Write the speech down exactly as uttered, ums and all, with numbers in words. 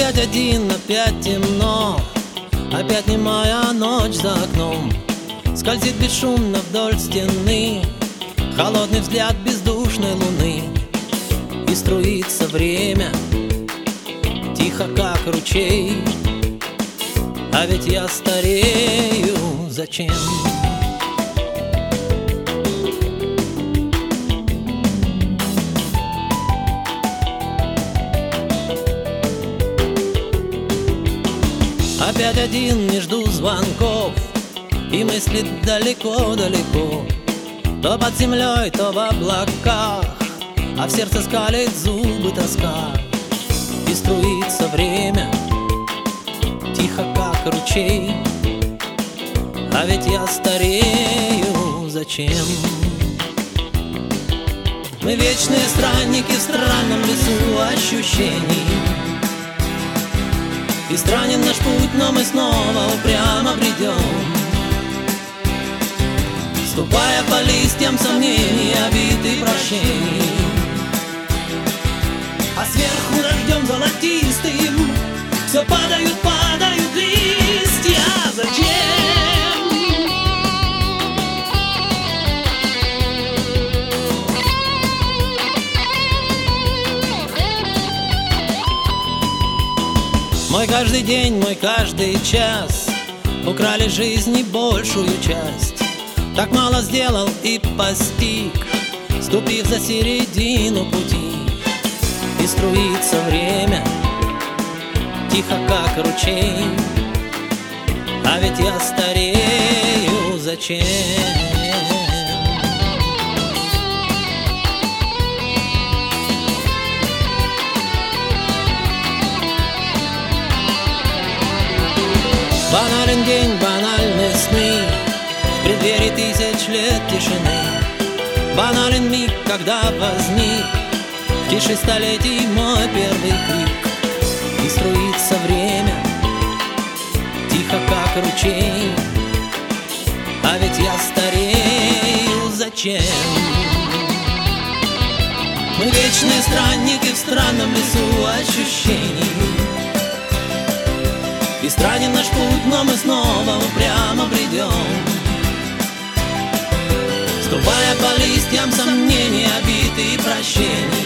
Опять один, опять темно, опять немая ночь за окном. Скользит бесшумно вдоль стены холодный взгляд бездушной луны. И струится время тихо, как ручей. А ведь я старею, зачем? Опять один, не жду звонков, и мысли далеко-далеко, то под землей, то в облаках, а в сердце скалит зубы тоска. И струится время тихо, как ручей. А ведь я старею, зачем? Мы вечные странники в странном лесу ощущений. И странен наш путь, но мы снова упрямо бредем, ступая по листьям сомнений, обид и прощений. А сверху дождем золотистым все падают, падают листья. Зачем? Мой каждый день, мой каждый час украли жизни большую часть. Так мало сделал и постиг, ступив за середину пути. И струится время тихо, как ручей. А ведь я старею, зачем? Банален день, банальные сны в преддверии тысяч лет тишины. Банален миг, когда возник в тиши столетий мой первый крик. И струится время тихо, как ручей. А ведь я старею, зачем? Мы вечные странники в странном лесу ощущений. И странен наш путь, но мы снова упрямо бредем, ступая по листьям сомнений, обид и прощений.